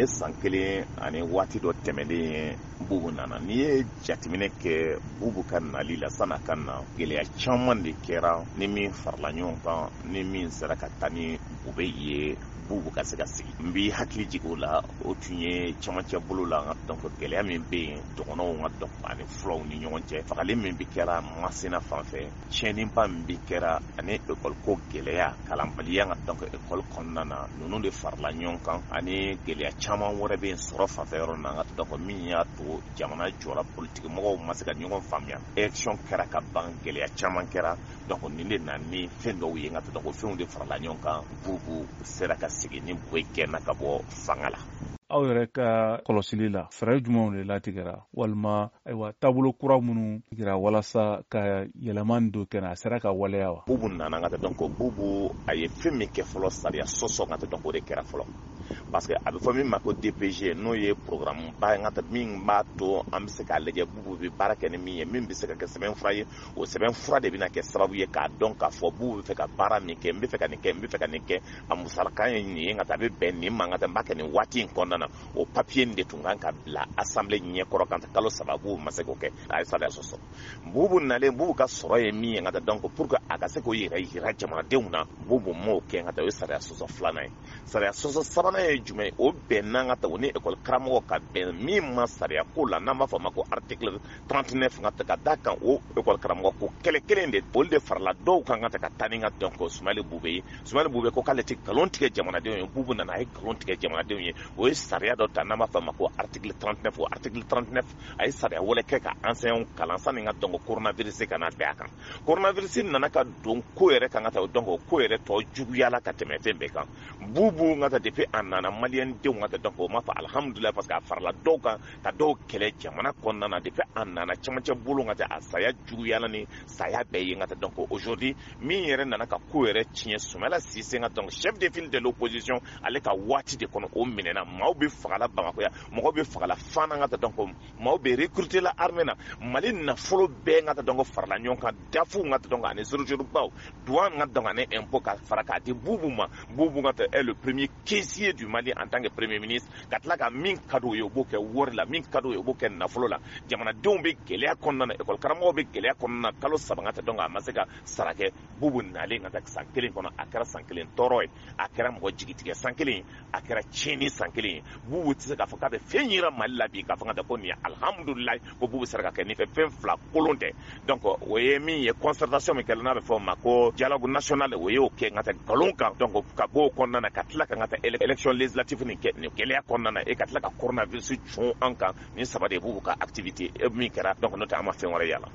ye san kelen ani waati dɔ tɛmɛlen ye Bubu nana. N'i ye jateminɛ kɛ Bubu ka nali la san'a ka na, gɛlɛya caman de kɛra ni min farala ɲɔgɔn kan, ni min sera ka taa ni u bɛ ye Bubu ka se ka sigi. N b'i hakili jigin o la, o tun ye camancɛ bolo la donc gɛlɛya min bɛ yen dɔgɔnɔw ka donc ani fulaw ni ɲɔgɔn cɛ, fagali min bi kɛra Masina fan fɛ, tiɲɛniba min bi kɛra ani école ko gɛlɛya, kalanbaliya ka donc école kɔnɔna na, ninnu de farala ɲɔgɔn kan ani gɛlɛya caman wɛrɛ bɛ yen sɔrɔ fanfɛ yɔrɔ na donc min y'a to jamana jɔra politique mɔgɔw ma se ka ɲɔgɔn faamuya. Élection kɛra ka ban, gɛlɛya caman kɛra, donc nin de na ni fɛn dɔw ye, donc fɛnw de farala ɲɔgɔn kan. Bubu sera ka sigi ni bɔ gɛnna ka bɔ fanga la. Aw yɛrɛ ka kɔlɔsili la fɛɛrɛ jumɛnw de latigɛra walima ayiwa taabolo kura minnu tigɛra walasa ka yɛlɛma dɔ kɛ a sera ka waleya wa? Bubu nana ka donc Bubu a ye fɛn min kɛ fɔlɔ sariya sɔsɔ ka donc o de kɛra fɔlɔ, parce que a bɛ fɔ min ma ko DPG n'o ye programme ba ye min b'a to an bɛ se k'a lajɛ Bubu bɛ baara kɛ ni min ye, min bɛ se ka kɛ sɛbɛnfura ye, o sɛbɛnfura de bɛna kɛ sababu ye k'a dɔn k'a fɔ Bubu bɛ fɛ ka baara min kɛ, n bɛ fɛ ka nin kɛ, n bɛ fɛ ka nin kɛ, a musalakan ye nin ye nka a bɛ bɛn nin ma, nka n b'a kɛ nin waati in kɔnɔna na. O papier de tun kan ka bila assemblée ɲɛkɔrɔ kan kalo 3 Bubu ma se k'o kɛ, a ye sariya sɔsɔ. Bubu nalen, Bubu ka sɔrɔ ye min ye nka donc pour que a ka se k'o yɛrɛ yira jamanadenw na, Bubu m'o kɛ nka o ye sariya sɔsɔ 2nan ye. Sariya sɔsɔ 3nan ye jumɛn ye? O bɛnna ka taa o ni école karamɔgɔ ka bɛn min ma sariya ko la n'an b'a fɔ ma ko article 39 ka d'a kan o école karamɔgɔ ko kelen de olu de farala dɔw kan ka taa ni ka donc Sumali Bube ye. Sumali Bube ko k'ale tɛ nkalon tigɛ jamanadenw ye, Bubu nana a ye nkalon tigɛ jamanadenw ye. O ye sariya dɔ ta n'an b'a fɔ ma ko article 39. O article 39 a ye sariya wɛrɛ kɛ ka enseignants kalan sanni ka donc coronavirus kana bɛn a kan. Coronavirus nana ka don ko yɛrɛ kan ka taa donc ko yɛrɛ tɔ juguyala ka tɛmɛ fɛn bɛɛ kan. Bubu ka taa depuis a nana maliyɛn denw ka taa donc o ma fɔ alhamdulilayi parce que a farala dɔw kan ka dɔw kɛlɛ jamana kɔnɔna na depuis a nana camancɛ bolo ka taa a saya juguyala ni saya bɛɛ ye ka taa donc aujourd'hui min yɛrɛ nana ka ko yɛrɛ tiɲɛ Sumala Sise ka donc chef de file de l'opposition ale ka waati de kɔnɔ o minɛna maaw bɛ fagala Bamako ya, mɔgɔw bɛ fagala Fana ka taa donc maaw bɛ recruter la armée na, Mali nafolo bɛɛ ka taa donc farala ɲɔgɔn kan, dafu ka taa donc ani zorozorubaw, douane ka donc ani impôt ka fara k'a di Bubu ma. Bubu ka taa est le premier caissier du Mali en tant que premier ministre, ka tila ka min ka d'o ye o b'o kɛ wari la, min ka d'o ye o b'o kɛ nafolo la. Jamanadenw bɛ gɛlɛya kɔnɔna na, école karamɔgɔw bɛ gɛlɛya kɔnɔna na, kalo 3 ka taa donc a ma se ka sara kɛ. Bubu nalen ka taa san 1 kɔnɔ, a kɛra san 1 tɔɔrɔ ye, a kɛra mɔgɔ jigitigɛ san 1 ye, a kɛra tiɲɛni san 1 ye. Bubu tɛ se k'a fɔ k'a bɛ fɛn yira Mali la bi k'a fɔ ka taa ko nin ye alhamdulilayi ko Bubu sera ka kɛ nin fɛ fɛn 2 kolon tɛ. Donc o ye min ye concertation min kɛla n'a bɛ fɔ o ma ko dialogue national, o ye o kɛ ka taa nkalon kan, donc ka bɔ o kɔnɔna na ka tila ka taa élection législative nin kɛ nin gɛlɛya kɔnɔna na, e ka tila ka coronavirus cun an kan, nin 3 de Bubu ka activité min kɛra donc n'o tɛ an ma fɛn wɛrɛ y'a la.